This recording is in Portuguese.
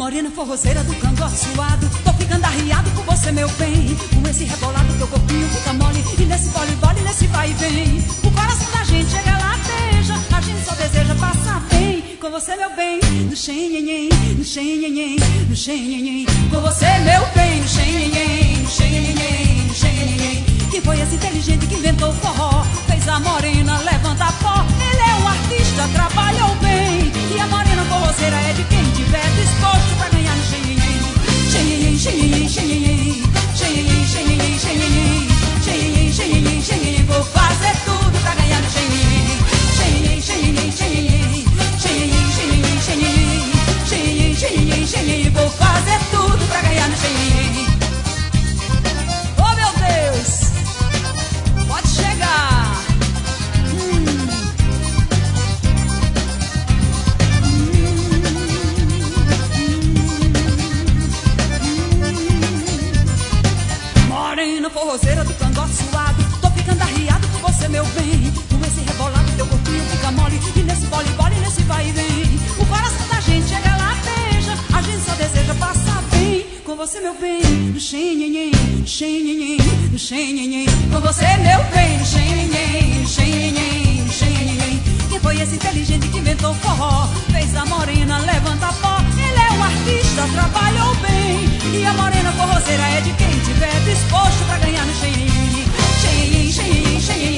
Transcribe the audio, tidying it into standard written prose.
morena forrozeira do cangote suado, tô ficando arriado por você, meu bem. Com esse rebolado teu corpinho fica mole, e nesse vole-vole, nesse vai e vem. O coração da gente chega lateja, a gente só deseja passar bem. Com você, meu bem, no xenhenhen, no xenhenhen, no xenhenhen. Com você, meu bem, no xenhenhen, no xenhenhen, no xenhenhen. Quem foi esse inteligente que inventou o forró? Fez a morena levantar pó. Ele é um artista, trabalhou bem. E a morena forrozeira é de quem tiver disposto pra ganhar no xenhenhen. Xenhenhen, xenhenhen, xenhenhen, xenhenhen, xenhenhen, xenhenhen, xenhenhen, xenhenhen, xenhenhen. Vou fazer tudo pra ganhar no xenhenhen. Xenhenhen, xenhenhen, xenhenhen, xenhenhen, xenhenhen, xenhenhen, xenhenhen, xenhenhen, xenhenhen. Vou fazer tudo pra ganhar no xenhenhen. Oh, meu Deus! Pode chegar! Morena forrozeira do cangote suado, tô ficando arriado por você, meu bem. Com esse rebolado teu corpinho fica mole, e nesse vole-vole, nesse vai e vem. O coração da gente chega lateja, a gente só deseja passar bem. Com você, meu bem, no xenhenhen, no xenhenhen, no xenhenhen. Com você, meu bem, no xenhenhen, no xenhenhen, no xenhenhen. Quem foi esse inteligente que inventou o forró? Fez a morena levantar pó. Ele é um artista, trabalhou bem. E a morena forrozeira é de quem tiver disposto pra ganhar no xenhenhen. Xenhenhen, xenhenhen, xenhenhen.